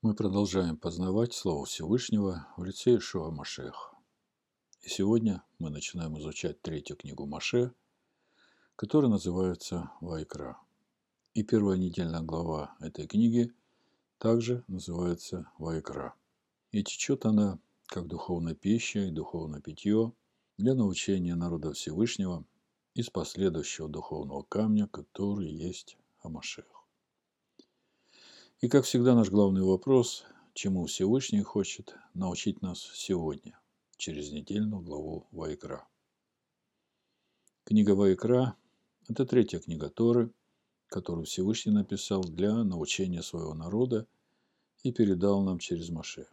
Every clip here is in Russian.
Мы продолжаем познавать Слово Всевышнего в лице Иешуа Машеха. И сегодня мы начинаем изучать третью книгу Моше, которая называется Вайкра. И первая недельная глава этой книги также называется Вайкра. И течет она как духовная пища и духовное питье для научения народа Всевышнего из последующего духовного камня, который есть Амашех. И, как всегда, наш главный вопрос – чему Всевышний хочет научить нас сегодня, через недельную главу Вайкра. Книга Вайкра – это третья книга Торы, которую Всевышний написал для научения своего народа и передал нам через Моше.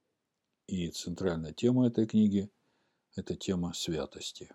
И центральная тема этой книги – это тема святости.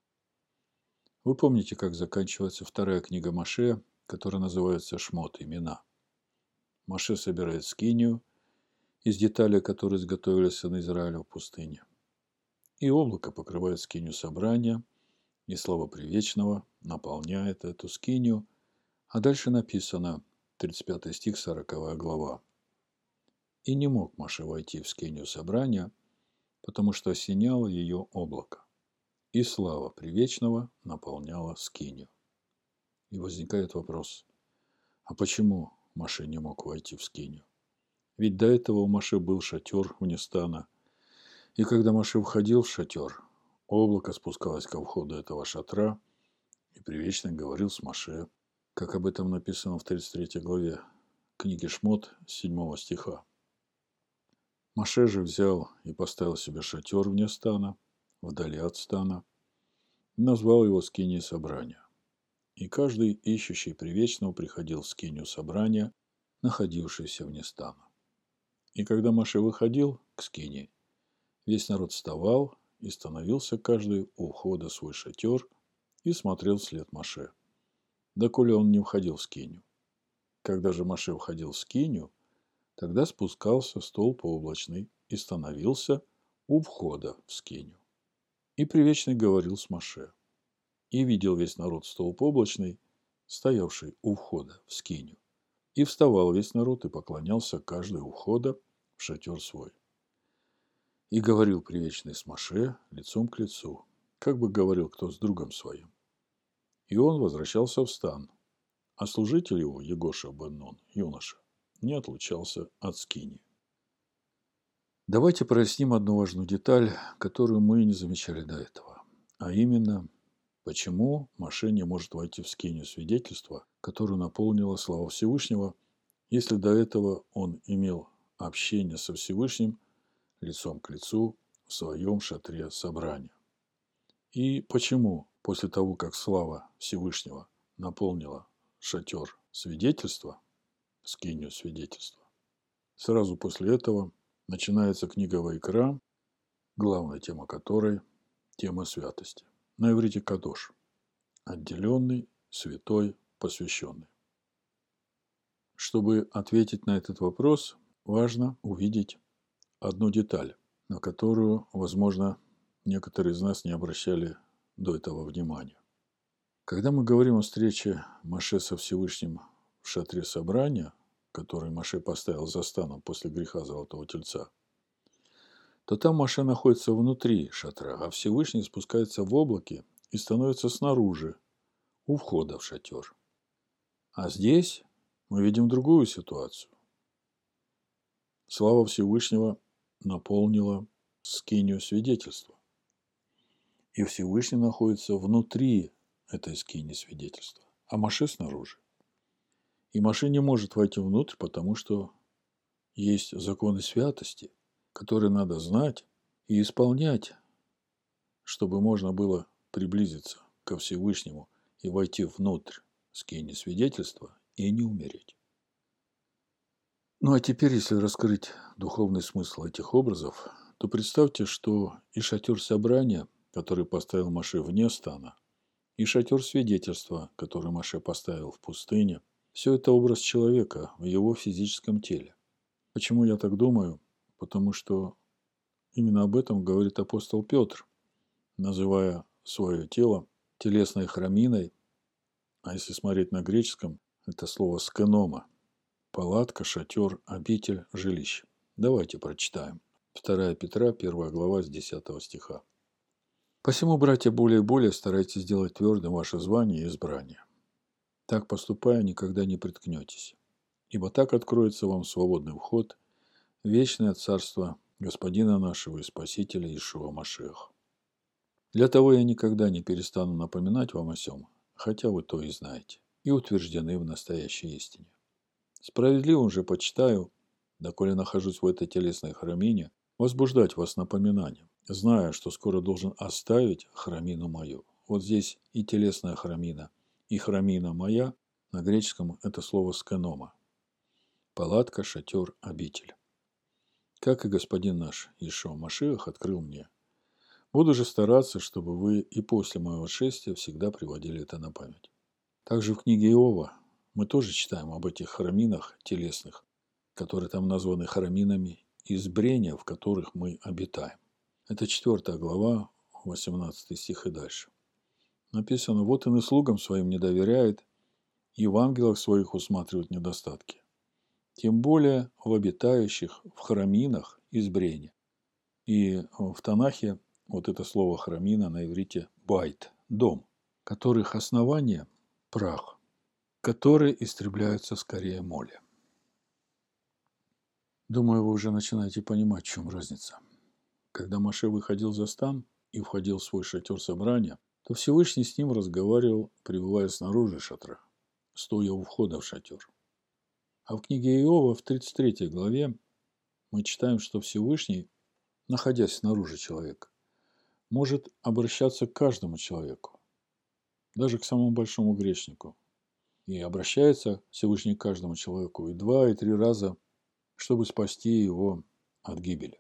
Вы помните, как заканчивается вторая книга Моше, которая называется «Шмот, имена». Моше собирает скинию из деталей, которые изготовили сыны Израиля в пустыне. И облако покрывает скинию собрания, и слово «привечного» наполняет эту скинию. А дальше написано, 35 стих, 40 глава. «И не мог Моше войти в скинию собрания, потому что осеняло ее облако, и слава привечного наполняла скинию». И возникает вопрос, а почему Моше не мог войти в скинию? Ведь до этого у Моше был шатер вне стана, и когда Моше входил в шатер, облако спускалось ко входу этого шатра, и Привечный говорил с Моше, как об этом написано в 33 главе книги Шмот 7 стиха. Моше же взял и поставил себе шатер вне стана, вдали от стана, и назвал его скинией собрания. И каждый ищущий Привечного приходил в скинию собрания, находившуюся вне стана. И когда Моше выходил к скинии, весь народ вставал и становился каждый у входа в свой шатер и смотрел вслед Моше, доколе он не входил в скинию. Когда же Моше входил в скинию, тогда спускался столб облачный и становился у входа в скинию. И Привечный говорил с Моше. И видел весь народ столб облачный, стоявший у входа в скинию. И вставал весь народ и поклонялся каждый у входа в шатер свой. И говорил Привечный с Моше лицом к лицу, как бы говорил кто с другом своим. И он возвращался в стан, а служитель его, Егоша бен Нун, юноша, не отлучался от скинии. Давайте проясним одну важную деталь, которую мы не замечали до этого. А именно, почему Моше не может войти в скинию свидетельства, которую наполнила слава Всевышнего, если до этого он имел общение со Всевышним лицом к лицу в своем шатре собрания. И почему после того, как слава Всевышнего наполнила шатер свидетельства, скинию свидетельства, сразу после этого начинается книга Вайкра, главная тема которой – тема святости. На иврите «кадош» – отделенный, святой, посвященный. Чтобы ответить на этот вопрос, важно увидеть одну деталь, на которую, возможно, некоторые из нас не обращали до этого внимания. Когда мы говорим о встрече Моше со Всевышним в шатре собрания, который Моше поставил за станом после греха Золотого Тельца, то там Моше находится внутри шатра, а Всевышний спускается в облаке и становится снаружи, у входа в шатер. А здесь мы видим другую ситуацию. Слава Всевышнего наполнила скинию свидетельства. И Всевышний находится внутри этой скинии свидетельства, а Моше снаружи. И Моше не может войти внутрь, потому что есть законы святости, которые надо знать и исполнять, чтобы можно было приблизиться ко Всевышнему и войти внутрь скинии свидетельства и не умереть. Ну а теперь, если раскрыть духовный смысл этих образов, то представьте, что и шатер собрания, который поставил Моше вне стана, и шатер свидетельства, который Моше поставил в пустыне, все это образ человека в его физическом теле. Почему я так думаю? Потому что именно об этом говорит апостол Петр, называя свое тело телесной храминой, а если смотреть на греческом, это слово «скенома». Палатка, шатер, обитель, жилище. Давайте прочитаем. 2 Петра, 1 глава, с 10 стиха. «Посему, братья, более и более старайтесь сделать твердым ваше звание и избрание. Так поступая, никогда не приткнетесь. Ибо так откроется вам свободный вход в вечное царство Господина нашего и Спасителя Иешуа Машиаха. Для того я никогда не перестану напоминать вам о сем, хотя вы то и знаете, и утверждены в настоящей истине. Справедливым же почитаю, доколе нахожусь в этой телесной храмине, возбуждать вас напоминанием, зная, что скоро должен оставить храмину мою». Вот здесь и телесная храмина, и храмина моя, на греческом это слово скенома. Палатка, шатер, обитель. Как и Господин наш Иешуа Машиах открыл мне. Буду же стараться, чтобы вы и после моего шествия всегда приводили это на память. Также в книге Иова мы тоже читаем об этих храминах телесных, которые там названы храминами избрения, в которых мы обитаем. Это 4 глава, 18 стих и дальше. Написано: «Вот он и слугам своим не доверяет, и в ангелах своих усматривает недостатки. Тем более в обитающих в храминах избрения». И в Танахе вот это слово храмина на иврите байт, дом, которых основание – прах, которые истребляются скорее моли. Думаю, вы уже начинаете понимать, в чем разница. Когда Моше выходил за стан и входил в свой шатер собрания, то Всевышний с ним разговаривал, пребывая снаружи шатра, стоя у входа в шатер. А в книге Иова в 33 главе мы читаем, что Всевышний, находясь снаружи человека, может обращаться к каждому человеку, даже к самому большому грешнику. И обращается Всевышний к каждому человеку и 2, и 3 раза, чтобы спасти его от гибели.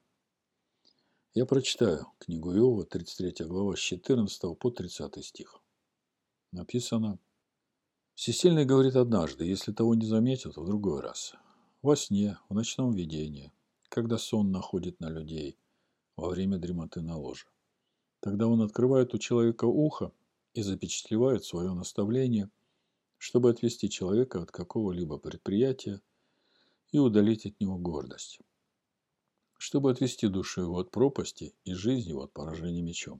Я прочитаю книгу Иова, 33 глава, с 14 по 30 стих. Написано: «Всесильный говорит однажды, если того не заметят, в другой раз, во сне, в ночном видении, когда сон находит на людей, во время дремоты на ложе. Тогда он открывает у человека ухо и запечатлевает свое наставление, чтобы отвести человека от какого-либо предприятия и удалить от него гордость, чтобы отвести душу его от пропасти и жизнь его от поражения мечом.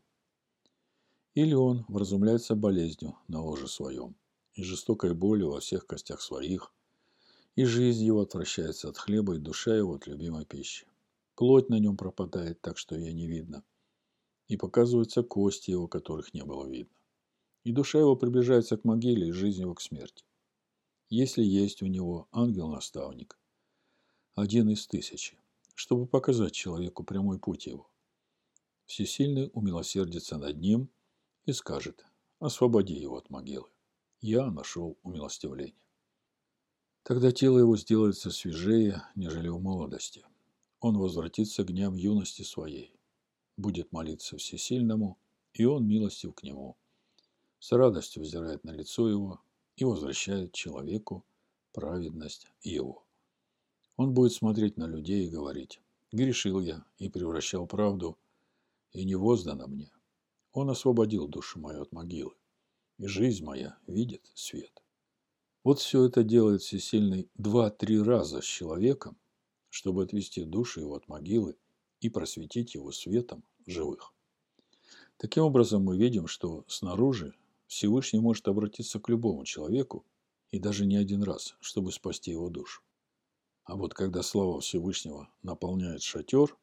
Или он вразумляется болезнью на ложе своем и жестокой болью во всех костях своих, и жизнь его отвращается от хлеба, и душа его от любимой пищи. Плоть на нем пропадает так, что ее не видно, и показываются кости его, которых не было видно. И душа его приближается к могиле, и жизнь его к смерти. Если есть у него ангел-наставник, 1 из 1000, чтобы показать человеку прямой путь его, Всесильный умилосердится над ним и скажет: освободи его от могилы. Я нашел умилостивление. Тогда тело его сделается свежее, нежели в молодости. Он возвратится к дням юности своей, будет молиться Всесильному, и он милостив к нему. С радостью взирает на лицо его и возвращает человеку праведность его. Он будет смотреть на людей и говорить: грешил я и превращал правду, и не воздано мне. Он освободил душу мою от могилы, и жизнь моя видит свет. Вот все это делает Всесильный 2-3 раза с человеком, чтобы отвести душу его от могилы и просветить его светом живых. Таким образом, мы видим, что снаружи Всевышний может обратиться к любому человеку, и даже не 1 раз, чтобы спасти его душу. А вот когда слава Всевышнего наполняет шатер,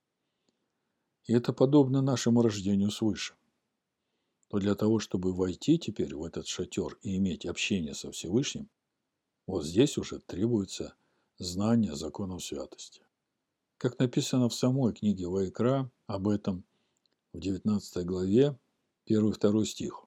и это подобно нашему рождению свыше, то для того, чтобы войти теперь в этот шатер и иметь общение со Всевышним, вот здесь уже требуется знание законов святости. Как написано в самой книге Ваикра об этом в 19 главе, 1-2 стих.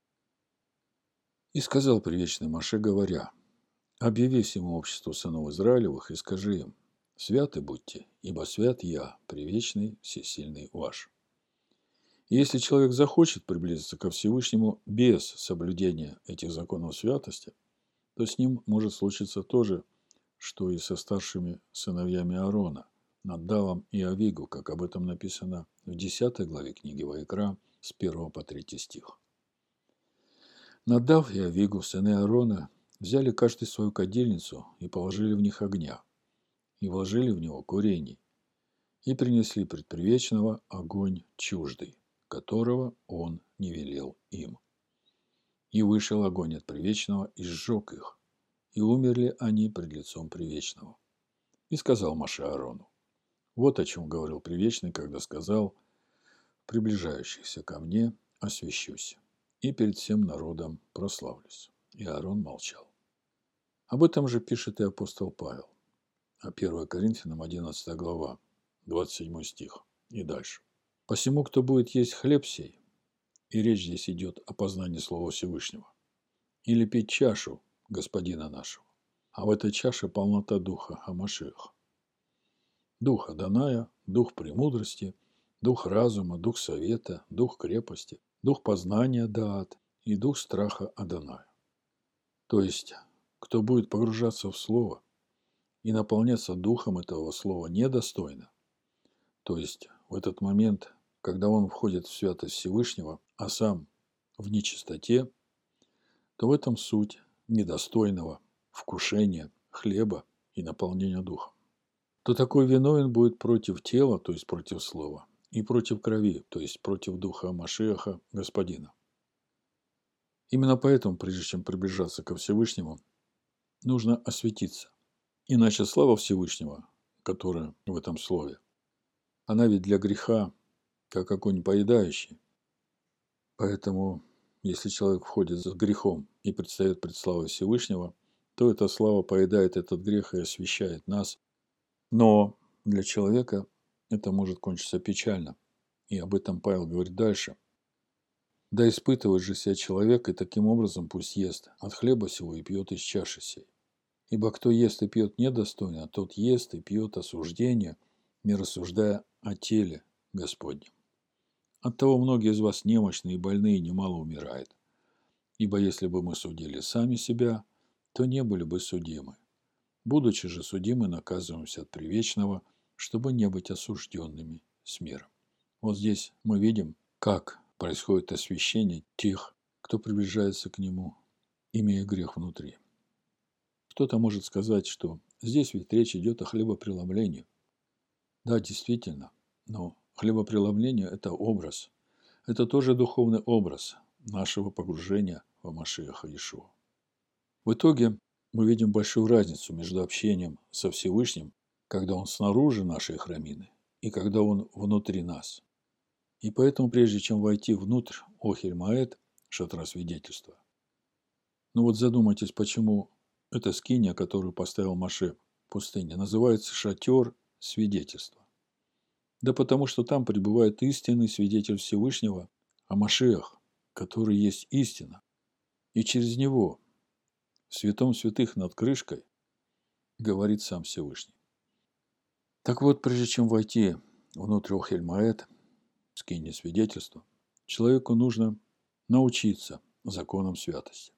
«И сказал предвечный Моше, говоря: объяви всему обществу сынов Израилевых и скажи им: святы будьте, ибо свят я, предвечный, всесильный ваш». И если человек захочет приблизиться ко Всевышнему без соблюдения этих законов святости, то с ним может случиться то же, что и со старшими сыновьями Аарона, Наддавом и Авигу, как об этом написано в 10 главе книги Ваикра с 1 по 3 стих. Наддав и Авигу, сыны Аарона, взяли каждый свою кадильницу и положили в них огня, и вложили в него курений, и принесли пред Предвечного огонь чуждый, которого он не велел им. И вышел огонь от Предвечного и сжег их, и умерли они пред лицом Предвечного. И сказал Моше Аарону: вот о чем говорил Предвечный, когда сказал: приближающихся ко мне освящусь, и перед всем народом прославлюсь. И Аарон молчал. Об этом же пишет и апостол Павел. А 1 Коринфянам 11 глава, 27 стих и дальше. «Посему, кто будет есть хлеб сей», и речь здесь идет о познании Слова Всевышнего, или пить чашу Господина нашего, а в этой чаше полнота Духа Амашиаха. Дух Адоная, Дух премудрости, Дух разума, Дух совета, Дух крепости, Дух познания Даат и Дух страха Адоная. То есть, кто будет погружаться в Слово и наполняться Духом этого Слова недостойно, то есть в этот момент, когда он входит в святость Всевышнего, а сам в нечистоте, то в этом суть недостойного вкушения хлеба и наполнения Духом. То такой виновен будет против тела, то есть против слова, и против крови, то есть против Духа Машиаха Господина. Именно поэтому, прежде чем приближаться ко Всевышнему, нужно осветиться. Иначе слава Всевышнего, которая в этом слове, она ведь для греха, как огонь поедающий. Поэтому, если человек входит с грехом и предстает пред славой Всевышнего, то эта слава поедает этот грех и освящает нас. Но для человека это может кончиться печально. И об этом Павел говорит дальше. «Да испытывает же себя человек, и таким образом пусть ест от хлеба сего и пьет из чаши сей. Ибо кто ест и пьет недостойно, тот ест и пьет осуждение, не рассуждая о теле Господнем. Оттого многие из вас немощные и больные немало умирают. Ибо если бы мы судили сами себя, то не были бы судимы. Будучи же судимы, наказываемся от привечного, чтобы не быть осужденными с миром». Вот здесь мы видим, как происходит освящение тех, кто приближается к нему, имея грех внутри. Кто-то может сказать, что здесь ведь речь идет о хлебопреломлении. Да, действительно, но хлебопреломление – это образ. Это тоже духовный образ нашего погружения в Машиаха Иешуа. В итоге мы видим большую разницу между общением со Всевышним, когда Он снаружи нашей храмины, и когда Он внутри нас. И поэтому, прежде чем войти внутрь Охель-Моэд, шатра свидетельства, ну вот задумайтесь, почему эта скиния, которую поставил Моше в пустыне, называется шатер свидетельства. Да потому что там пребывает истинный свидетель Всевышнего о Машиах, который есть истина. И через него, в святом святых над крышкой, говорит сам Всевышний. Так вот, прежде чем войти внутрь Охель-Моэд, скинии свидетельства, человеку нужно научиться законам святости.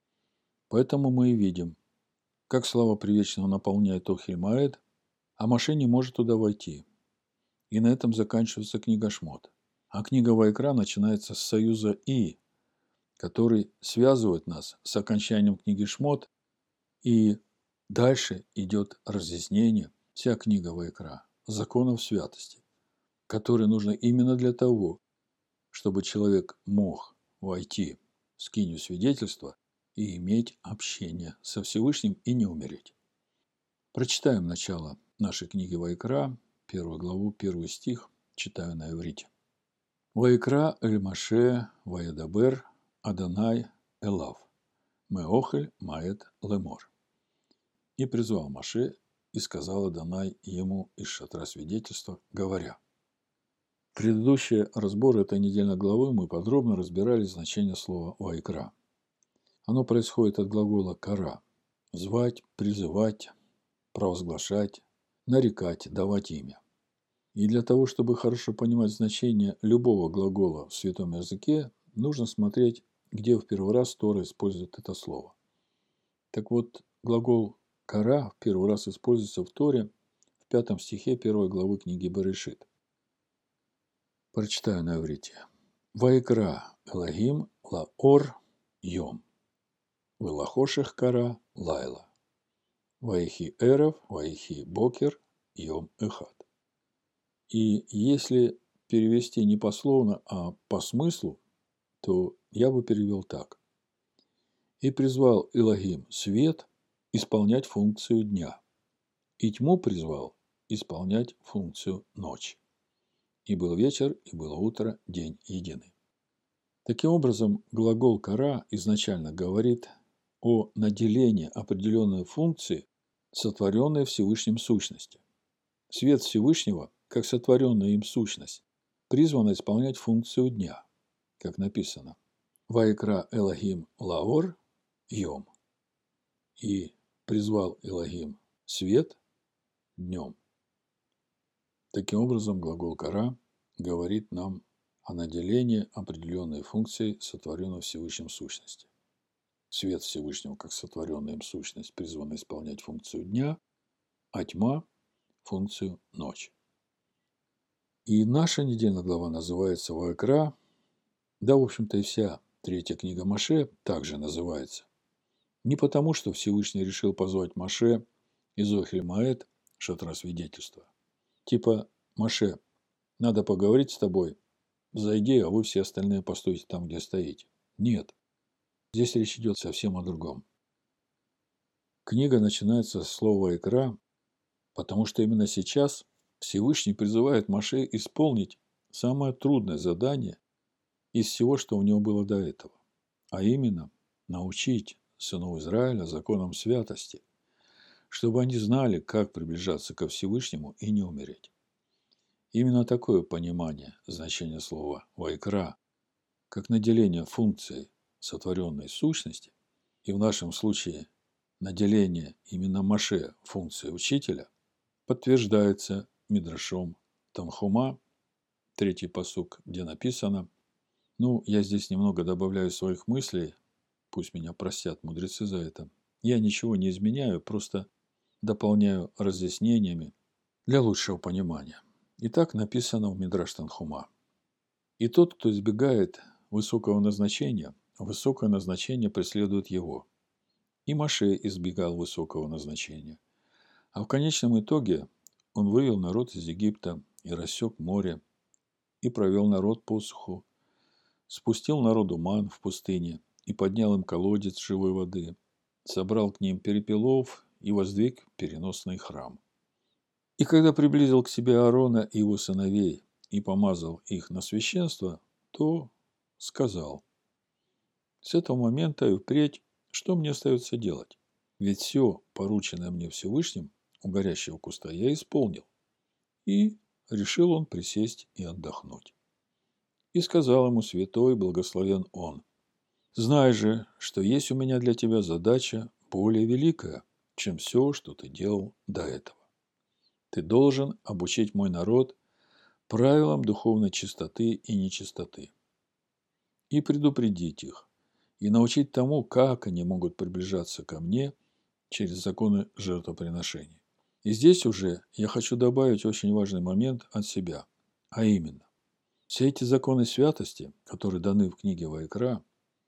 Поэтому мы и видим, как слава Привечного наполняет Охель-Моэд, а Моше не может туда войти. И на этом заканчивается книга Шмот. А книга Ваикра начинается с союза И, который связывает нас с окончанием книги Шмот, и дальше идет разъяснение, вся книга Ваикра, законов святости, которые нужны именно для того, чтобы человек мог войти в скинию свидетельства и иметь общение со Всевышним и не умереть. Прочитаем начало нашей книги Ваикра, 1 главу, 1 стих, читаю на иврите. «Ваикра эль-Маше ваядабер Адонай элав, меохель маэт лемор». И призвал Моше, и сказал Адонай ему из шатра свидетельства, говоря. Предыдущие разборы этой недельной главы мы подробно разбирали значение слова «ваикра». Оно происходит от глагола «кара» – звать, призывать, провозглашать, нарекать, давать имя. И для того, чтобы хорошо понимать значение любого глагола в святом языке, нужно смотреть, где в первый раз Тора использует это слово. Так вот, глагол «кара» в первый раз используется в Торе в 5 стихе 1 главы книги Берешит. Прочитаю на иврите. «Ваикра Элогим лаор йом». Велахошех кара лайла. Ваихи эрев, ваихи бокер, йом эхад. И если перевести не пословно, а по смыслу, то я бы перевел так. И призвал Элохим свет исполнять функцию дня, и тьму призвал исполнять функцию ночи. И был вечер, и было утро, день единый. Таким образом, глагол «кара» изначально говорит о наделении определенной функции, сотворенной Всевышним сущности. Свет Всевышнего, как сотворенная им сущность, призван исполнять функцию дня, как написано «Ваикра Элохим лаор йом» и призвал Элохим свет днем. Таким образом, глагол «кара» говорит нам о наделении определенной функцией, сотворенной Всевышним сущности. Свет Всевышнего, как сотворенная им сущность, призван исполнять функцию дня, а тьма – функцию ночи. И наша недельная глава называется «Ваикра», да, в общем-то, и вся третья книга Моше также называется. Не потому, что Всевышний решил позвать Моше из Охель-Моэд, шатра свидетельства. Типа: «Моше, надо поговорить с тобой, зайди, а вы все остальные постойте там, где стоите». Нет. Здесь речь идет совсем о другом. Книга начинается с слова «Икра», потому что именно сейчас Всевышний призывает Моше исполнить самое трудное задание из всего, что у него было до этого, а именно научить сынов Израиля законам святости, чтобы они знали, как приближаться ко Всевышнему и не умереть. Именно такое понимание значения слова «вайкра», как наделение функцией сотворенной сущности, и в нашем случае наделение именно Моше функцией учителя, подтверждается Мидрашом Танхума, 3-й пасук, где написано, я здесь немного добавляю своих мыслей, пусть меня простят мудрецы за это, я ничего не изменяю, просто дополняю разъяснениями для лучшего понимания. И так написано в Мидраш Танхума. И тот, кто избегает высокое назначение преследует его. И Моше избегал высокого назначения. А в конечном итоге он вывел народ из Египта и рассек море, и провел народ по суху, спустил народу ман в пустыне и поднял им колодец живой воды, собрал к ним перепелов и воздвиг переносный храм. И когда приблизил к себе Аарона и его сыновей и помазал их на священство, то сказал: «С этого момента и впредь что мне остается делать? Ведь все, порученное мне Всевышним, у горящего куста я исполнил». И решил он присесть и отдохнуть. И сказал ему святой, благословен он: «Знай же, что есть у меня для тебя задача более великая, чем все, что ты делал до этого. Ты должен обучить мой народ правилам духовной чистоты и нечистоты, и предупредить их, и научить тому, как они могут приближаться ко мне через законы жертвоприношений». И здесь уже я хочу добавить очень важный момент от себя, а именно, все эти законы святости, которые даны в книге Ваикра,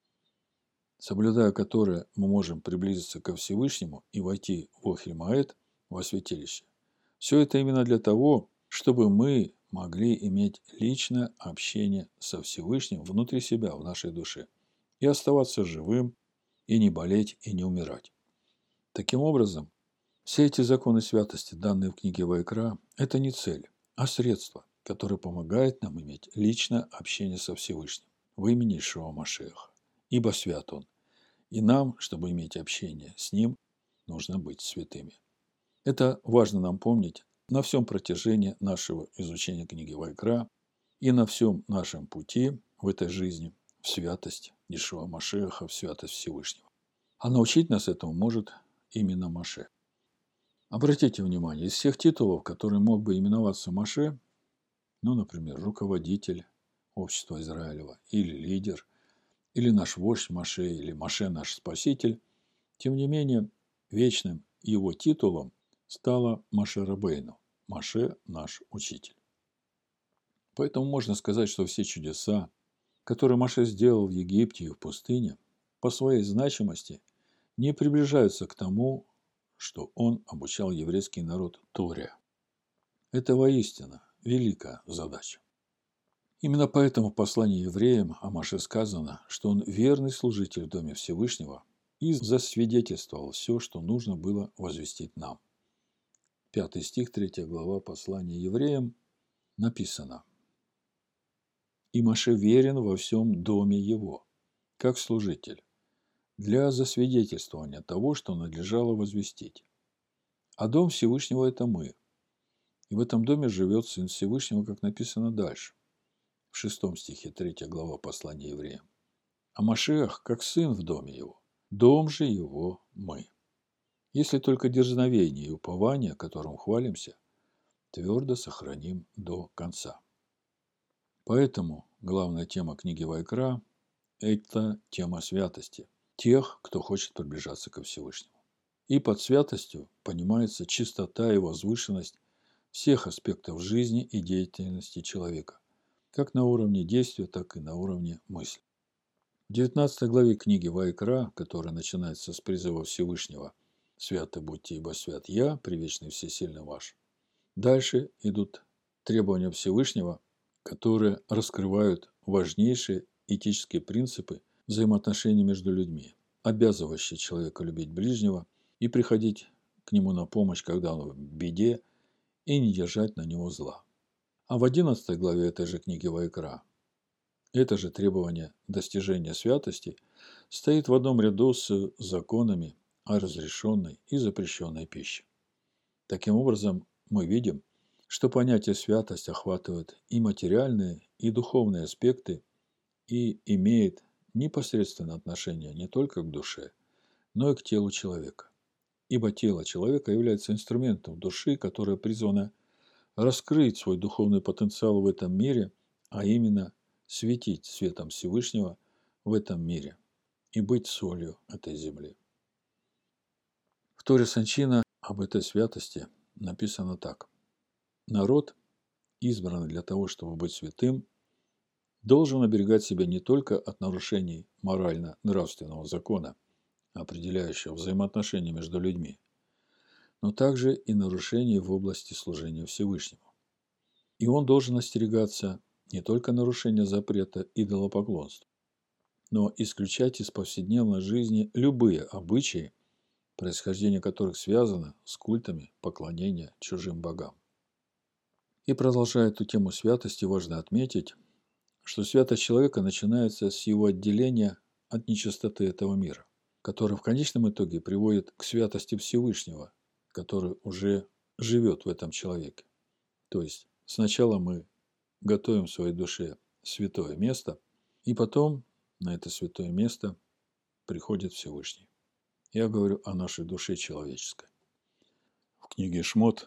соблюдая которые мы можем приблизиться ко Всевышнему и войти в Охель-Моэд, во святилище, все это именно для того, чтобы мы могли иметь личное общение со Всевышним внутри себя, в нашей душе, и оставаться живым, и не болеть, и не умирать. Таким образом, все эти законы святости, данные в книге Ваикра, это не цель, а средство, которое помогает нам иметь личное общение со Всевышним в имени Ишуа Машиаха, ибо свят Он. И нам, чтобы иметь общение с Ним, нужно быть святыми. Это важно нам помнить на всем протяжении нашего изучения книги Ваикра и на всем нашем пути в этой жизни в святость Ишуа Машиаха, в святость Всевышнего. А научить нас этому может именно Моше. Обратите внимание, из всех титулов, которые мог бы именоваться Моше, например, руководитель общества Израилева, или лидер, или наш вождь Моше, или Моше наш спаситель, тем не менее, вечным его титулом стало Моше Рабейну, Моше наш учитель. Поэтому можно сказать, что все чудеса, которые Моше сделал в Египте и в пустыне, по своей значимости не приближаются к тому, что он обучал еврейский народ Торе. Это воистину великая задача. Именно поэтому в послании евреям о Моше сказано, что он верный служитель в Доме Всевышнего и засвидетельствовал все, что нужно было возвестить нам. 5 стих, 3 глава послания евреям написано: «И Моше верен во всем доме его, как служитель, для засвидетельствования того, что надлежало возвестить. А дом Всевышнего – это мы, и в этом доме живет Сын Всевышнего, как написано дальше, в 6 стихе 3 глава послания евреям. А Машиах, как сын в доме его, дом же его мы. Если только дерзновение и упование, которым хвалимся, твердо сохраним до конца». Поэтому главная тема книги Вайкра – это тема святости тех, кто хочет приближаться ко Всевышнему. И под святостью понимается чистота и возвышенность всех аспектов жизни и деятельности человека, как на уровне действия, так и на уровне мысли. В 19 главе книги Вайкра, которая начинается с призыва Всевышнего «Святы будьте, ибо свят я, привечный всесильный ваш», дальше идут требования Всевышнего, которые раскрывают важнейшие этические принципы взаимоотношений между людьми, обязывающие человека любить ближнего и приходить к нему на помощь, когда он в беде, и не держать на него зла. А в 11 главе этой же книги Вайкра это же требование достижения святости стоит в одном ряду с законами о разрешенной и запрещенной пище. Таким образом, мы видим, что понятие святость охватывает и материальные, и духовные аспекты и имеет непосредственное отношение не только к душе, но и к телу человека. Ибо тело человека является инструментом души, которое призвано раскрыть свой духовный потенциал в этом мире, а именно светить светом Всевышнего в этом мире и быть солью этой земли. В Торе Санчина об этой святости написано так: «Народ, избранный для того, чтобы быть святым, должен оберегать себя не только от нарушений морально-нравственного закона, определяющего взаимоотношения между людьми, но также и нарушений в области служения Всевышнему. И он должен остерегаться не только нарушения запрета идолопоклонства, но исключать из повседневной жизни любые обычаи, происхождение которых связано с культами поклонения чужим богам». И продолжая эту тему святости, важно отметить, что святость человека начинается с его отделения от нечистоты этого мира, которая в конечном итоге приводит к святости Всевышнего, который уже живет в этом человеке. То есть сначала мы готовим в своей душе святое место, и потом на это святое место приходит Всевышний. Я говорю о нашей душе человеческой. В книге Шмот,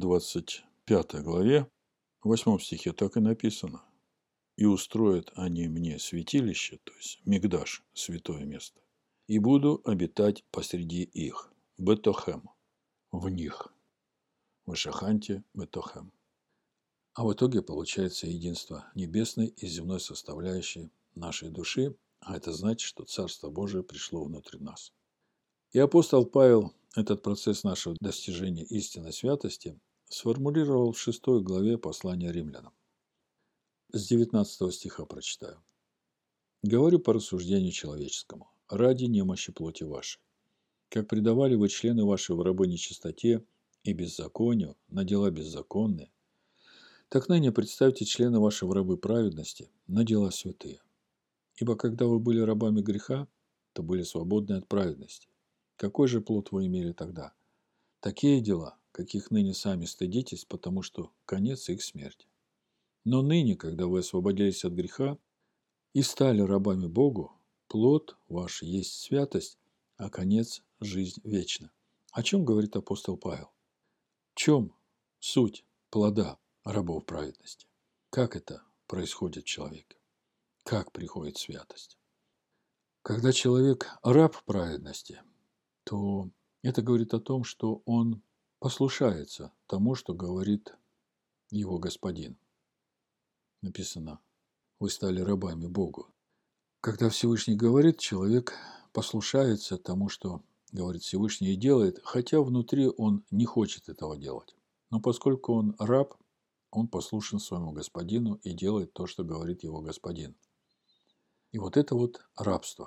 25 главе, в 8 стихе так и написано: «И устроят они мне святилище», то есть мигдаш, святое место, «и буду обитать посреди их, бетохем, в них, вышаханте бетохем». А в итоге получается единство небесной и земной составляющей нашей души, а это значит, что Царство Божие пришло внутрь нас. И апостол Павел этот процесс нашего достижения истинной святости сформулировал в 6 главе послания римлянам. С 19 стиха прочитаю. «Говорю по рассуждению человеческому, ради немощи плоти вашей. Как предавали вы члены ваши в рабы нечистоте и беззаконию на дела беззаконные, так ныне представьте члены ваши в рабы праведности на дела святые. Ибо когда вы были рабами греха, то были свободны от праведности. Какой же плод вы имели тогда? Такие дела, каких ныне сами стыдитесь, потому что конец их смерти. Но ныне, когда вы освободились от греха и стали рабами Богу, плод ваш есть святость, а конец – жизнь вечна». О чем говорит апостол Павел? В чем суть плода рабов праведности? Как это происходит в человеке? Как приходит святость? Когда человек раб праведности, то это говорит о том, что он послушается тому, что говорит его господин. Написано: «Вы стали рабами Богу». Когда Всевышний говорит, человек послушается тому, что говорит Всевышний, и делает, хотя внутри он не хочет этого делать. Но поскольку он раб, он послушен своему господину и делает то, что говорит его господин. И вот это вот рабство.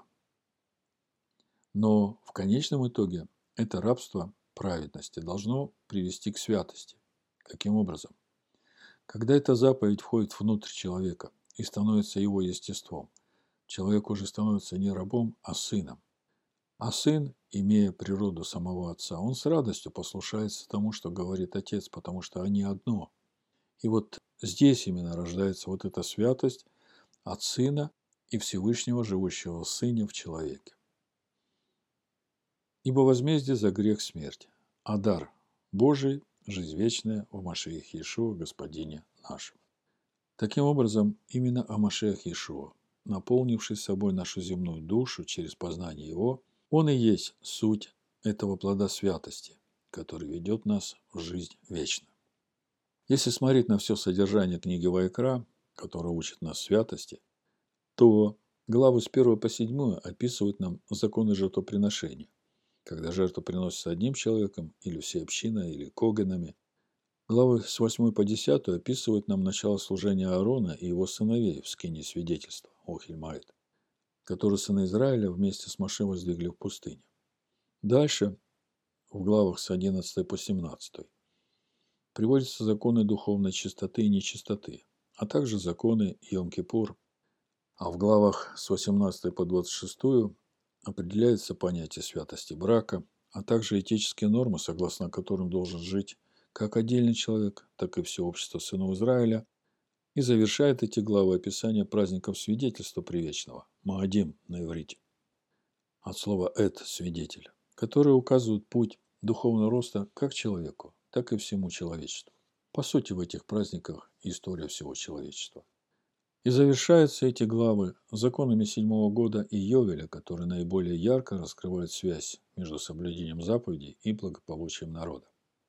Но в конечном итоге это рабство праведности должно привести к святости. Каким образом? Когда эта заповедь входит внутрь человека и становится его естеством, человек уже становится не рабом, а сыном. А сын, имея природу самого отца, он с радостью послушается тому, что говорит отец, потому что они одно. И вот здесь именно рождается вот эта святость от сына и Всевышнего, живущего в сыне в человеке. Ибо возмездие за грех смерть, а дар Божий – жизнь вечная в Машиахе Иешуа, Господине нашем. Таким образом, именно о Машиахе Иешуа, наполнивший собой нашу земную душу через познание Его, Он и есть суть этого плода святости, который ведет нас в жизнь вечную. Если смотреть на все содержание книги Ваикра, которая учит нас святости, то главы с 1 по 7 описывают нам законы жертвоприношения, когда жертва приносится одним человеком, или всей общиной, или коганами. Главы с 8 по 10 описывают нам начало служения Аарона и его сыновей в скинии свидетельства, Охель-Моэд, которые сыны Израиля вместе с Моше воздвигли в пустыне. Дальше, в главах с 11 по 17, приводятся законы духовной чистоты и нечистоты, а также законы Йом-Кипур. А в главах с 18 по 26 определяется понятие святости брака, а также этические нормы, согласно которым должен жить как отдельный человек, так и все общество сынов Израиля, и завершает эти главы описание праздников свидетельства привечного, Маадим на иврите, от слова «эт» – свидетель, которые указывают путь духовного роста как человеку, так и всему человечеству. По сути, в этих праздниках история всего человечества. И завершаются эти главы законами 7-го года и Йовеля, которые наиболее ярко раскрывают связь между соблюдением заповедей и благополучием народа.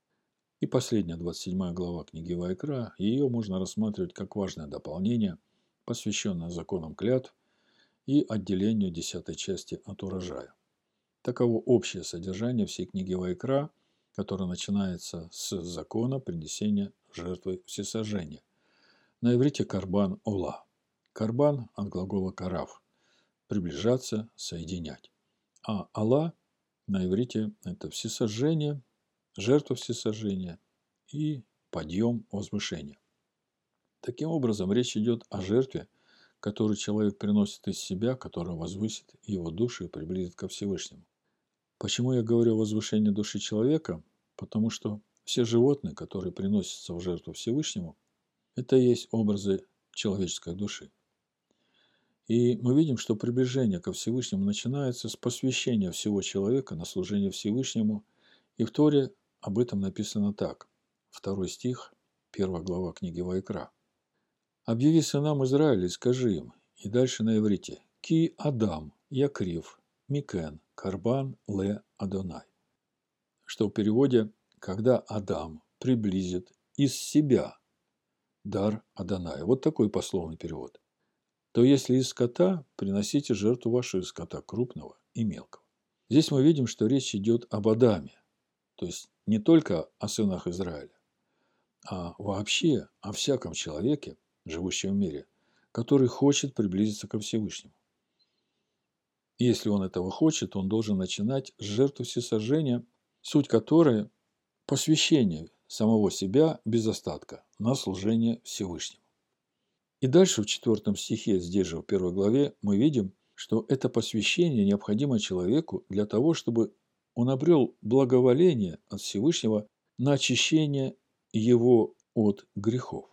И последняя, 27 глава книги Ваикра, ее можно рассматривать как важное дополнение, посвященное законам клятв и отделению 10 части от урожая. Таково общее содержание всей книги Ваикра, которая начинается с закона принесения жертвы всесожжения. На иврите карбан ола. Карбан от глагола карав – приближаться, соединять. А Алла на иврите – это всесожжение, жертва всесожжения и подъем возвышения. Таким образом, речь идет о жертве, которую человек приносит из себя, которая возвысит его душу и приблизит ко Всевышнему. Почему я говорю о возвышении души человека? Потому что все животные, которые приносятся в жертву Всевышнему, это и есть образы человеческой души. И мы видим, что приближение ко Всевышнему начинается с посвящения всего человека на служение Всевышнему. И в Торе об этом написано так. 2 стих, 1 глава книги Ваикра. «Объяви сынам Израиля и скажи им». И дальше на иврите. «Ки Адам, Якрив, Микен, Карбан, Ле Адонай». Что в переводе «когда Адам приблизит из себя дар Адоная». Вот такой пословный перевод. То если из скота, приносите жертву вашу из скота крупного и мелкого. Здесь мы видим, что речь идет об Адаме, то есть не только о сынах Израиля, а вообще о всяком человеке, живущем в мире, который хочет приблизиться ко Всевышнему. И если он этого хочет, он должен начинать с жертвы всесожжения, суть которой – посвящение самого себя без остатка на служение Всевышнему. И дальше в 4 стихе, здесь же в 1 главе, мы видим, что это посвящение необходимо человеку для того, чтобы он обрел благоволение от Всевышнего на очищение его от грехов.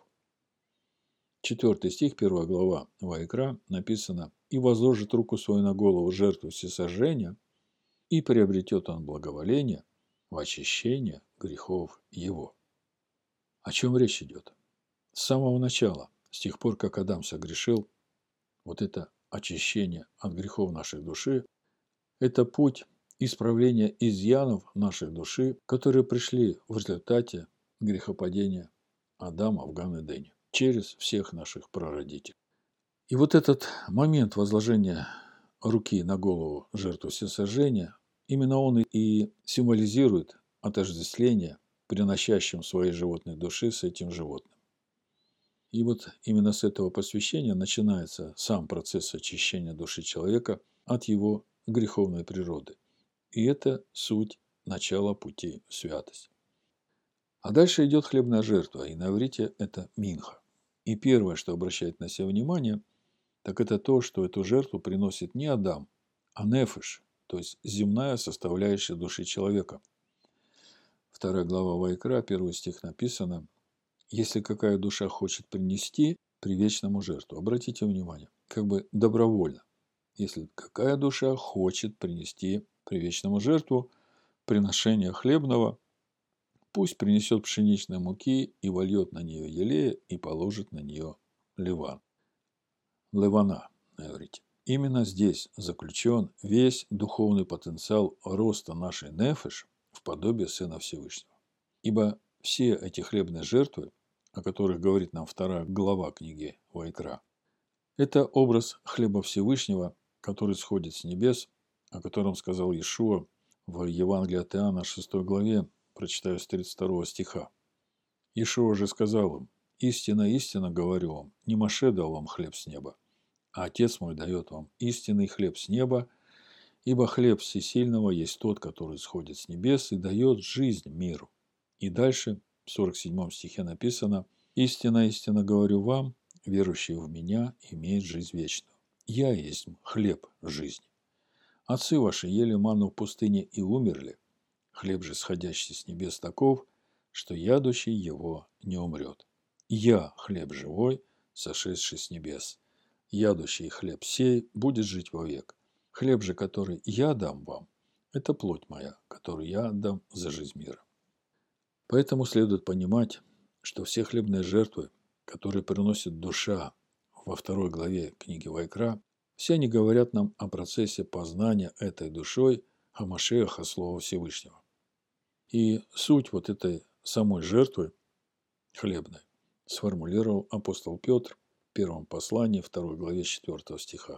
4 стих, 1 глава Ваикра написано: «И возложит руку свою на голову жертву всесожжения, и приобретет он благоволение в очищение грехов его». О чем речь идет? С самого начала, с тех пор, как Адам согрешил, вот это очищение от грехов нашей души – это путь исправления изъянов нашей души, которые пришли в результате грехопадения Адама в Ган-Эдене через всех наших прародителей. И вот этот момент возложения руки на голову жертвы всесожжения Именно он и символизирует отождествление, приносящим своей животной души с этим животным. И вот именно с этого посвящения начинается сам процесс очищения души человека от его греховной природы. И это суть начала пути в святость. А дальше идет хлебная жертва, и на иврите это минха. И первое, что обращает на себя внимание, так это то, что эту жертву приносит не Адам, а нефеш, то есть земная составляющая души человека. 2 глава Вайкра, 1 стих написано: «Если какая душа хочет принести привечному жертву», обратите внимание, как бы добровольно. Если какая душа хочет принести привечному жертву приношение хлебного, пусть принесет пшеничной муки и вольет на нее елея и положит на нее ливан. Левана на иврите. Именно здесь заключен весь духовный потенциал роста нашей нефеш в подобие Сына Всевышнего. Ибо все эти хлебные жертвы, о которых говорит нам 2 глава книги Вайкра, это образ хлеба Всевышнего, который сходит с небес, о котором сказал Иешуа в Евангелии от Иоанна 6 главе, прочитаю с 32 стиха. Иешуа же сказал им: «Истинно, истинно говорю вам, не Моше дал вам хлеб с неба, а Отец мой дает вам истинный хлеб с неба, ибо хлеб всесильного есть тот, который сходит с небес и дает жизнь миру». И дальше, в 47 стихе написано: «Истинно, истинно говорю вам, верующий в меня имеет жизнь вечную. Я есть хлеб жизни. Отцы ваши ели манну в пустыне и умерли. Хлеб же, сходящий с небес, таков, что ядущий его не умрет. Я хлеб живой, сошедший с небес. Ядущий хлеб сей будет жить вовек. Хлеб же, который я дам вам, это плоть моя, которую я отдам за жизнь мира». Поэтому следует понимать, что все хлебные жертвы, которые приносит душа во 2 главе книги Вайкра, все они говорят нам о процессе познания этой душой Хамашеха, Слова Всевышнего. И суть вот этой самой жертвы хлебной сформулировал апостол Петр в первом послании, 2 главе 4 стиха.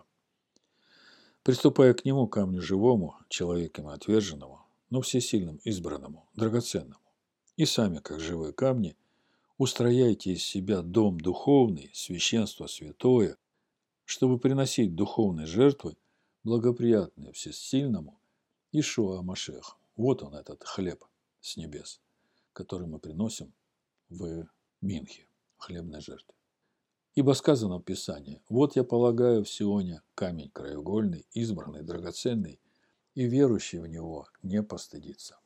«Приступая к нему, камню живому, человеком отверженному, но всесильным избранному, драгоценному, и сами, как живые камни, устрояйте из себя дом духовный, священство святое, чтобы приносить духовные жертвы, благоприятные всесильному Ишуа Машех». Вот он, этот хлеб с небес, который мы приносим в Минхе, хлебной жертве. Ибо сказано в Писании: «Вот я полагаю в Сионе камень краеугольный, избранный, драгоценный, и верующий в него не постыдится».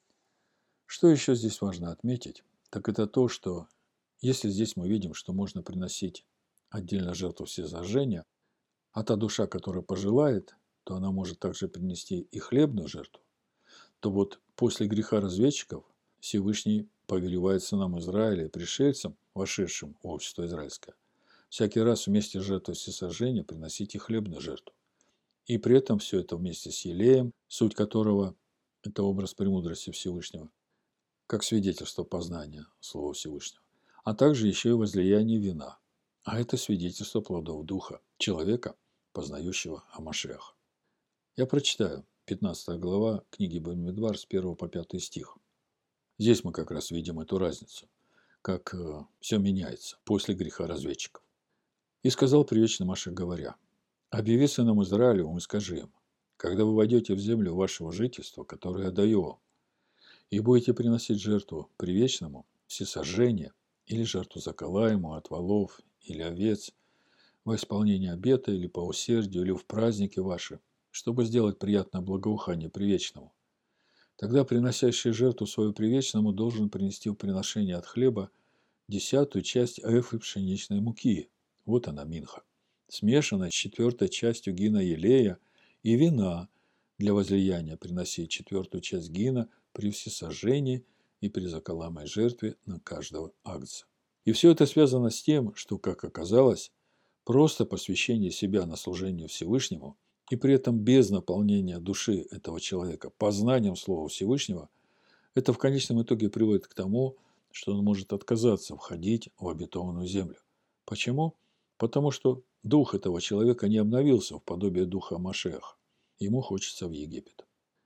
Что еще здесь важно отметить, так это то, что если здесь мы видим, что можно приносить отдельно жертву всесожжения, а та душа, которая пожелает, то она может также принести и хлебную жертву, то вот после греха разведчиков Всевышний повелевает сынам Израиля и пришельцам, вошедшим в общество израильское, всякий раз вместе с жертвой всесожжения приносить и хлебную жертву. И при этом все это вместе с елеем, суть которого – это образ премудрости Всевышнего, как свидетельство познания Слова Всевышнего, а также еще и возлияние вина, а это свидетельство плодов Духа человека, познающего о Машиахе. Я прочитаю 15 глава книги Бамидбар с 1 по 5 стих. Здесь мы как раз видим эту разницу, как все меняется после греха разведчиков. «И сказал привечный Машиах, говоря: объяви сынам Израилевым и скажи им, когда вы войдете в землю вашего жительства, которую я даю вам, и будете приносить жертву привечному, всесожжение, или жертву заколаемую от волов или овец, во исполнение обета или по усердию, или в праздники ваши, чтобы сделать приятное благоухание привечному, тогда приносящий жертву свою привечному должен принести в приношение от хлеба 10-ю часть эфы пшеничной муки». Вот она, минха, смешанная с 4-й частью гина елея и вина, для возлияния приносить 4-ю часть гина при всесожжении и при заколаемой жертве на каждого агнца. И все это связано с тем, что, как оказалось, просто посвящение себя на служение Всевышнему и при этом без наполнения души этого человека познанием Слова Всевышнего, это в конечном итоге приводит к тому, что он может отказаться входить в обетованную землю. Почему? Потому что дух этого человека не обновился в подобие духа Машеха. Ему хочется в Египет.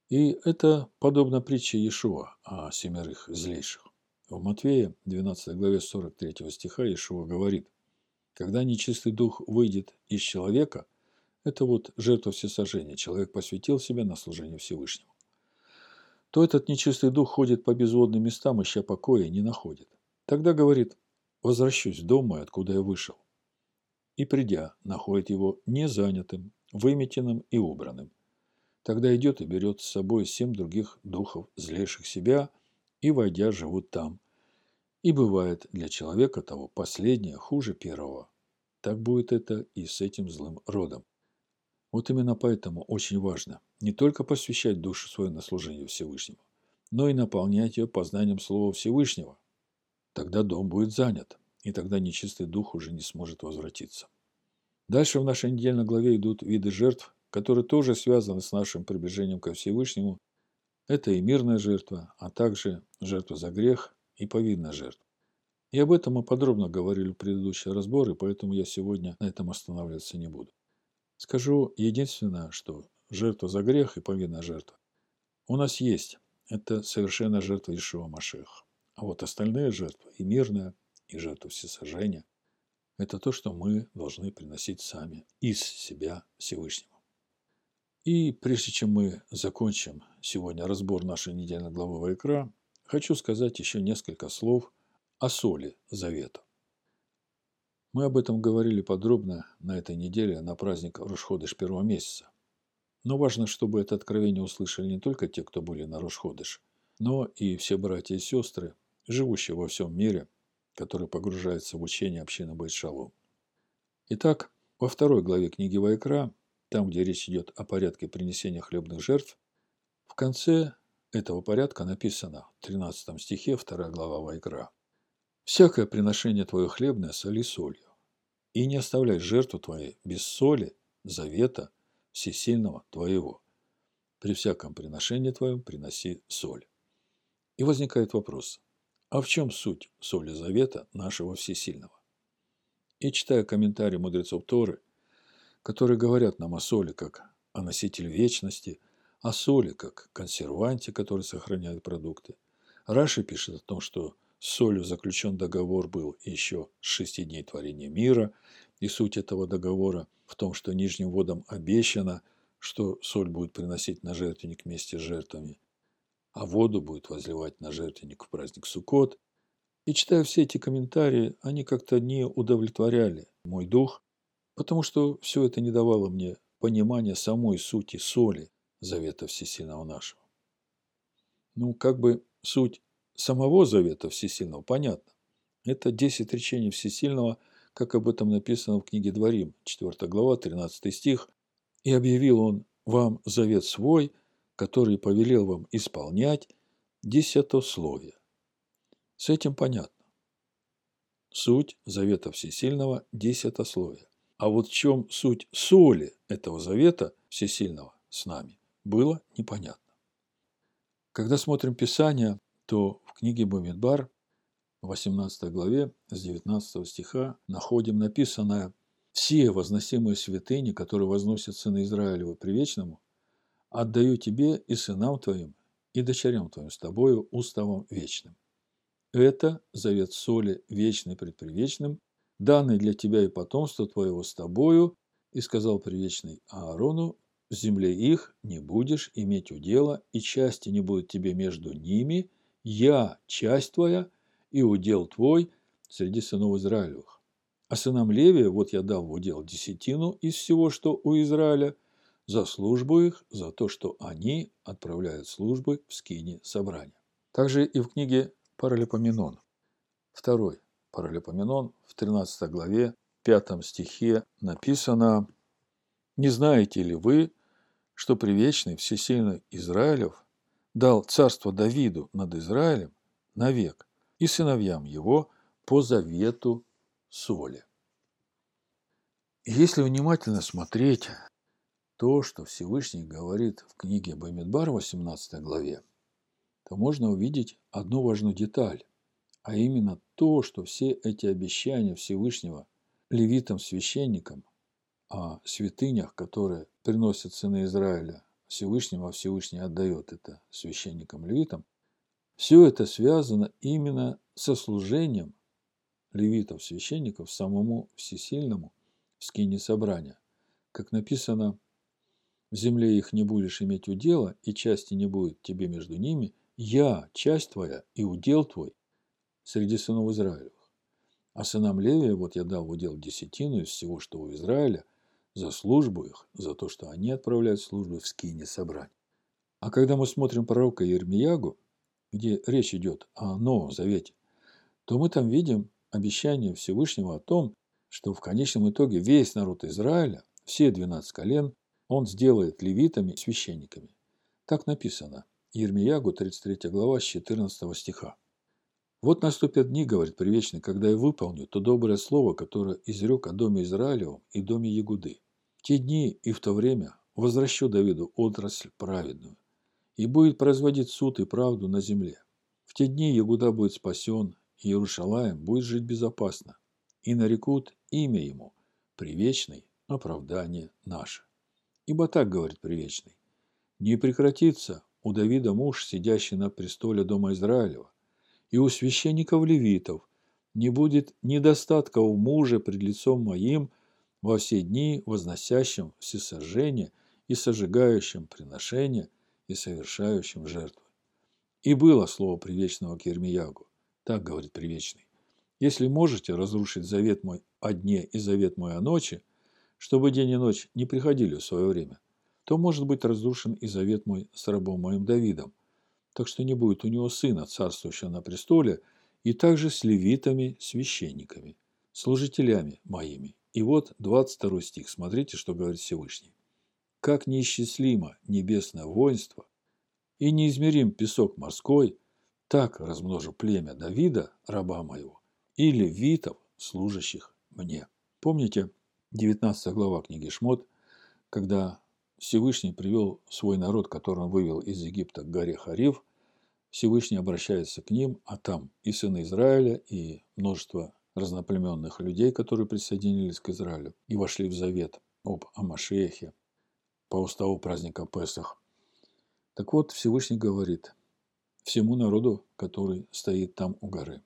И это подобно притче Иешуа о 7 злейших. В Матфея, 12 главе 43 стиха, Иешуа говорит: «Когда нечистый дух выйдет из человека, это вот жертва всесожжения, человек посвятил себя на служение Всевышнему, то этот нечистый дух ходит по безводным местам, ища покоя, и не находит. Тогда говорит: возвращусь в дом мой, откуда я вышел. И, придя, находит его незанятым, выметенным и убранным. Тогда идет и берет с собой 7 других духов, злейших себя, и, войдя, живут там. И бывает для человека того последнее хуже первого. Так будет это и с этим злым родом». Вот именно поэтому очень важно не только посвящать душу свою на служение Всевышнему, но и наполнять ее познанием Слова Всевышнего. Тогда дом будет занят, и тогда нечистый дух уже не сможет возвратиться. Дальше в нашей недельной главе идут виды жертв, которые тоже связаны с нашим приближением ко Всевышнему. Это и мирная жертва, а также жертва за грех и повинная жертва. И об этом мы подробно говорили в предыдущие разборы, поэтому я сегодня на этом останавливаться не буду. Скажу единственное, что жертва за грех и повинная жертва у нас есть. Это совершенная жертва Иешуа Машиаха. А вот остальные жертвы, и мирная, и жертва всесожжения, это то, что мы должны приносить сами из себя Всевышнему. И прежде чем мы закончим сегодня разбор нашей недельной главы Ваикра, хочу сказать еще несколько слов о соли завета. Мы об этом говорили подробно на этой неделе на праздник Рош-ходеш первого месяца. Но важно, чтобы это откровение услышали не только те, кто были на Рош-ходеш, но и все братья и сестры, живущие во всем мире, которые погружаются в учение общины Бейт-Шалом. Итак, во 2 главе книги Ваикра, там, где речь идет о порядке принесения хлебных жертв, в конце этого порядка написано в 13 стихе 2 глава Ваикра: «Всякое приношение твое хлебное соли солью, и не оставляй жертву твоей без соли завета всесильного твоего. При всяком приношении твоем приноси соль». И возникает вопрос: а в чем суть соли завета нашего всесильного? И читая комментарии мудрецов Торы, которые говорят нам о соли как о носителе вечности, о соли как консерванте, который сохраняет продукты, Раши пишет о том, что с солью заключен договор был еще с 6 дней творения мира, и суть этого договора в том, что нижним водам обещано, что соль будет приносить на жертвенник вместе с жертвами, а воду будет возливать на жертвенник в праздник Суккот. И читая все эти комментарии, они как-то не удовлетворяли мой дух, потому что все это не давало мне понимания самой сути соли завета всесильного нашего. Ну, как бы суть самого завета всесильного понятна. Это 10 речений всесильного, как об этом написано в книге Дворим, 4 глава, 13 стих. «И объявил он вам завет свой, который повелел вам исполнять десятословие». С этим понятно. Суть завета всесильного – десятословие. А вот в чем суть соли этого завета всесильного с нами, было непонятно. Когда смотрим Писание, то в книге Бамидбар, в 18 главе, с 19 стиха, находим написанное: «Все возносимые святыни, которые возносят сыны Израилева привечному, отдаю тебе и сынам твоим, и дочерям твоим с тобою уставом вечным. Это завет соли вечный пред привечным, данный для тебя и потомства твоего с тобою, и сказал привечный Аарону: в земле их не будешь иметь удела, и части не будет тебе между ними, я часть твоя, и удел твой среди сынов Израилевых. А сынам Левия вот я дал в удел десятину из всего, что у Израиля, за службу их, за то, что они отправляют службы в скине собрания». Также и в книге Паралипоменон, 2 Паралипоменон, в 13 главе, 5 стихе написано: «Не знаете ли вы, что Привечный Всесильный Израилев дал царство Давиду над Израилем навек и сыновьям его по завету соли?» Если внимательно смотреть то, что Всевышний говорит в книге Бамидбар, 18 главе, то можно увидеть одну важную деталь, а именно то, что все эти обещания Всевышнего левитам-священникам о святынях, которые приносят сыны Израиля Всевышнему, а Всевышний отдает это священникам-левитам, все это связано именно со служением левитов, священников, самому Всесильному в скине собрания. Как написано, в земле их не будешь иметь удела, и части не будет тебе между ними, я, часть твоя и удел твой среди сынов Израилевых. А сынам Левия вот я дал в удел десятину из всего, что у Израиля, за службу их, за то, что они отправляют службу в скине собрания. А когда мы смотрим пророка Ирмиягу, где речь идет о Новом Завете, то мы там видим обещание Всевышнего о том, что в конечном итоге весь народ Израиля, все 12 колен, он сделает левитами, священниками. Так написано. Ирмиягу, 33 глава, с 14 стиха. «Вот наступят дни, говорит Предвечный, когда я выполню то доброе слово, которое изрек о доме Израилевом и доме Ягуды. В те дни и в то время возвращу Давиду отрасль праведную, и будет производить суд и правду на земле. В те дни Ягуда будет спасен, и Иерушалаим будет жить безопасно, и нарекут имя ему, Предвечный, оправдание наше. Ибо так говорит Предвечный, не прекратится у Давида муж, сидящий на престоле дома Израилева, и у священников-левитов не будет недостатка у мужа пред лицом моим во все дни, возносящим всесожжение и сожигающим приношение и совершающим жертвы. И было слово Предвечного к Ирмиягу. Так говорит Предвечный. Если можете разрушить завет мой о дне и завет мой о ночи, чтобы день и ночь не приходили в свое время, то может быть разрушен и завет мой с рабом моим Давидом. Так что не будет у него сына, царствующего на престоле, и также с левитами, священниками, служителями моими. И вот 22 стих. Смотрите, что говорит Всевышний. «Как неисчислимо небесное воинство и неизмерим песок морской, так размножу племя Давида, раба моего, и левитов, служащих мне». Помните 19 глава книги Шмот, когда Всевышний привел свой народ, который он вывел из Египта к горе Харив, Всевышний обращается к ним, а там и сыны Израиля, и множество разноплеменных людей, которые присоединились к Израилю и вошли в завет об Амашиахе по уставу праздника Песах. Так вот, Всевышний говорит всему народу, который стоит там у горы: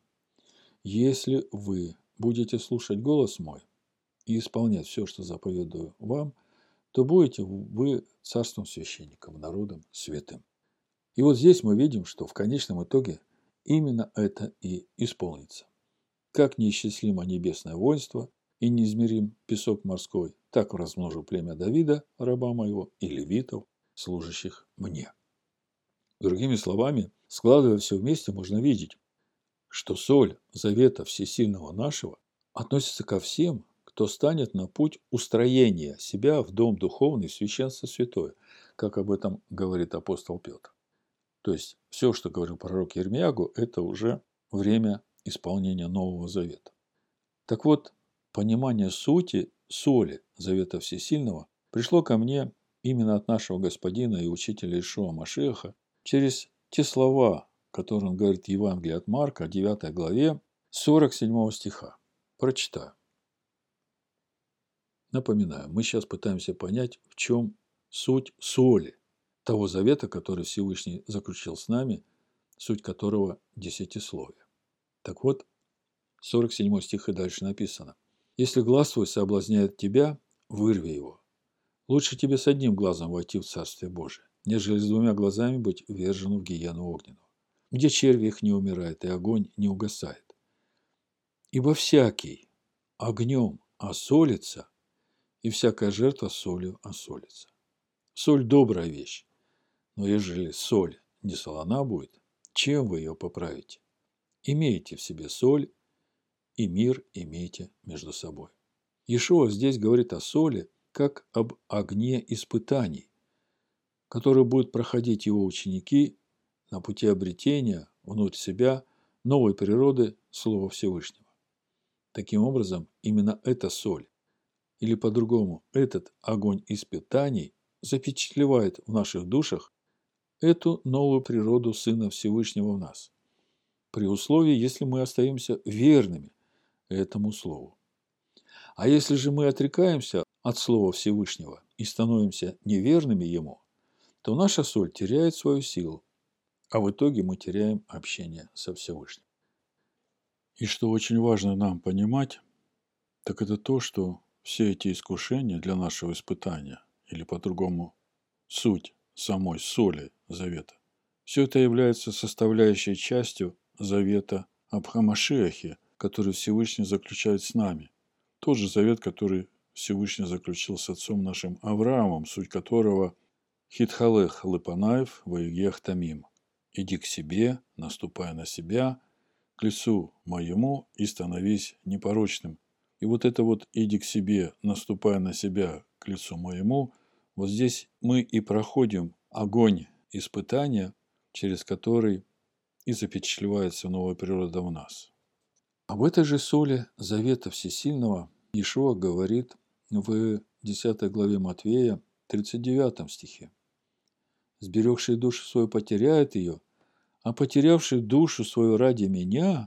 «Если вы будете слушать голос мой и исполнять все, что заповедую вам, то будете вы царством священников, народом святым». И вот здесь мы видим, что в конечном итоге именно это и исполнится. Как неисчислимо небесное воинство и неизмерим песок морской, так размножу племя Давида, раба моего, и левитов, служащих мне. Другими словами, складывая все вместе, можно видеть, что соль завета всесильного нашего относится ко всем, кто станет на путь устроения себя в дом духовный, в священство святое, как об этом говорит апостол Петр. То есть, все, что говорил пророк Ирмиягу, это уже время исполнения Нового Завета. Так вот, понимание сути, соли Завета Всесильного пришло ко мне именно от нашего Господина и учителя Иешуа Машиаха через те слова, которые он говорит в Евангелии от Марка, 9 главе, 47 стиха. Прочитаю. Напоминаю, мы сейчас пытаемся понять, в чем суть соли того завета, который Всевышний заключил с нами, суть которого десятисловие. Так вот, 47 стих и дальше написано. «Если глаз твой соблазняет тебя, вырви его. Лучше тебе с одним глазом войти в Царствие Божие, нежели с двумя глазами быть вверженным в гиену огненную, где черви их не умирает и огонь не угасает. Ибо всякий огнем осолится, и всякая жертва солью осолится. Соль – добрая вещь, но ежели соль не солона будет, чем вы ее поправите? Имейте в себе соль, и мир имейте между собой». Иешуа здесь говорит о соли, как об огне испытаний, который будут проходить его ученики на пути обретения внутрь себя новой природы Слова Всевышнего. Таким образом, именно эта соль, или по-другому, этот огонь испытаний запечатлевает в наших душах эту новую природу Сына Всевышнего в нас, при условии, если мы остаемся верными этому Слову. А если же мы отрекаемся от Слова Всевышнего и становимся неверными Ему, то наша соль теряет свою силу, а в итоге мы теряем общение со Всевышним. И что очень важно нам понимать, так это то, что все эти искушения для нашего испытания, или по-другому суть самой соли завета, все это является составляющей частью завета об Хамашиахе, который Всевышний заключает с нами. Тот же завет, который Всевышний заключил с отцом нашим Авраамом, суть которого «Хитхалех лепанаев ваигех тамим» «Иди к себе, наступая на себя, к лицу моему и становись непорочным». И вот это вот «иди к себе, наступая на себя, к лицу моему», вот здесь мы и проходим огонь испытания, через который и запечатлевается новая природа в нас. Об этой же соли завета Всесильного Иешуа говорит в 10 главе Матвея, 39 стихе. «Сберегший душу свою потеряет ее, а потерявший душу свою ради меня»,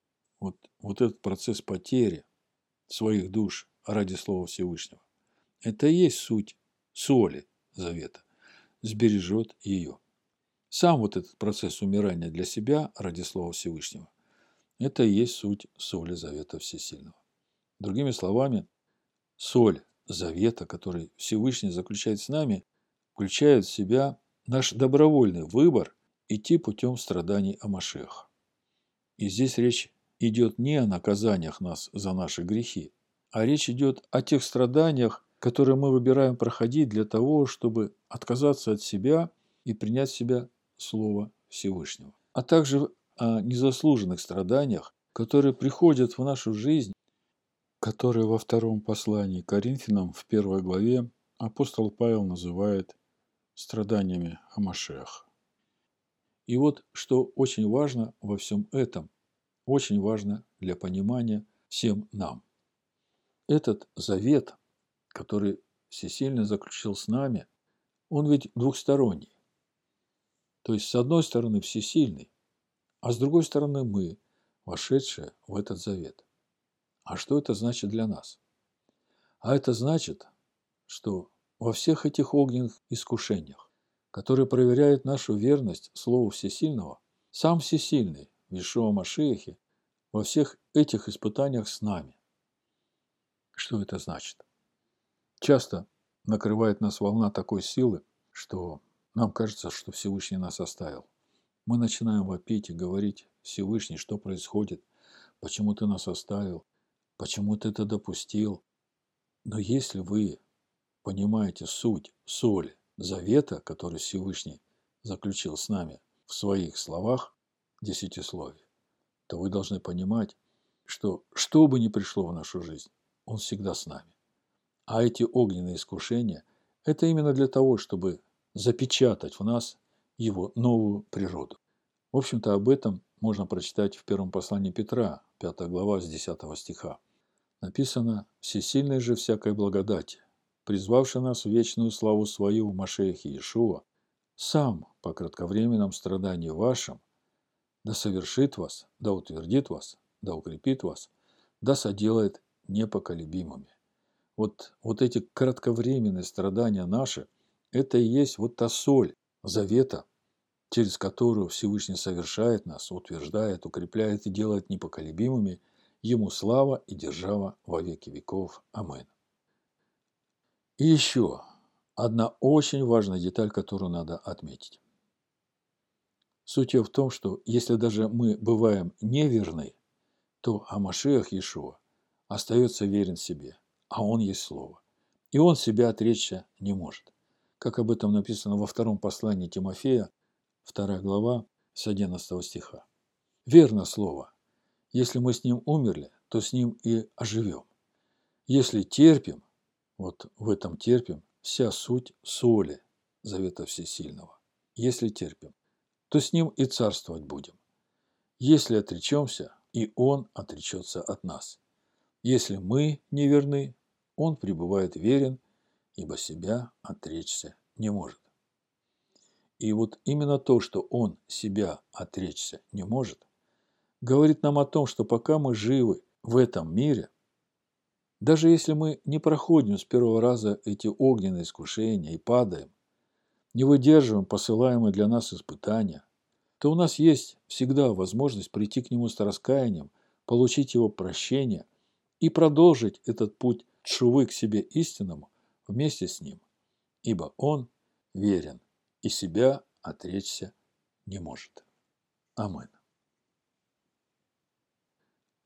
вот этот процесс потери своих душ ради Слова Всевышнего, это и есть суть соли завета, сбережет ее. Сам вот этот процесс умирания для себя ради Слова Всевышнего, это и есть суть соли завета Всесильного. Другими словами, соль завета, который Всевышний заключает с нами, включает в себя наш добровольный выбор идти путем страданий Амашеха. И здесь речь идет не о наказаниях нас за наши грехи, а речь идет о тех страданиях, которые мы выбираем проходить для того, чтобы отказаться от себя и принять в себя Слово Всевышнего. А также о незаслуженных страданиях, которые приходят в нашу жизнь, которые во втором послании к Коринфянам в 1 главе апостол Павел называет страданиями Хамашеха. И вот что очень важно во всем этом, очень важно для понимания всем нам. Этот завет, который Всесильный заключил с нами, он ведь двухсторонний. То есть, с одной стороны, Всесильный, а с другой стороны, мы, вошедшие в этот завет. А что это значит для нас? А это значит, что во всех этих огненных искушениях, которые проверяют нашу верность Слову Всесильного, сам Всесильный в Иешуа Машиахе во всех этих испытаниях с нами. Что это значит? Часто накрывает нас волна такой силы, что нам кажется, что Всевышний нас оставил. Мы начинаем вопить и говорить: Всевышний, что происходит? Почему ты нас оставил? Почему ты это допустил? Но если вы понимаете суть соли завета, который Всевышний заключил с нами в своих словах, десятисловии, то вы должны понимать, что бы ни пришло в нашу жизнь, Он всегда с нами. А эти огненные искушения – это именно для того, чтобы запечатать в нас Его новую природу. В общем-то, об этом можно прочитать в первом послании Петра, 5 глава, с 10 стиха. Написано: «Всесильный же всякой благодати, призвавший нас в вечную славу свою в Машиахе Иешуа, сам по кратковременном страдании вашем, да совершит вас, да утвердит вас, да укрепит вас, да соделает непоколебимыми». Вот эти кратковременные страдания наши, это и есть вот та соль завета, через которую Всевышний совершает нас, утверждает, укрепляет и делает непоколебимыми. Ему слава и держава во веки веков. Амин. И еще одна очень важная деталь, которую надо отметить. Суть ее в том, что если даже мы бываем неверны, то Амашиах Иешуа остается верен себе, а Он есть Слово. И Он себя отречься не может. Как об этом написано во втором послании Тимофея, 2 глава, с 11 стиха. «Верно Слово. Если мы с Ним умерли, то с Ним и оживем. Если терпим, вот в этом терпим вся суть соли завета Всесильного. Если терпим, то с Ним и царствовать будем. Если отречемся, и Он отречется от нас. Если мы неверны, Он пребывает верен, ибо себя отречься не может». И вот именно то, что Он себя отречься не может, говорит нам о том, что пока мы живы в этом мире, даже если мы не проходим с первого раза эти огненные искушения и падаем, не выдерживаем посылаемые для нас испытания, то у нас есть всегда возможность прийти к Нему с раскаянием, получить Его прощение и продолжить этот путь тшувы к себе истинному вместе с Ним, ибо Он верен и себя отречься не может. Амин.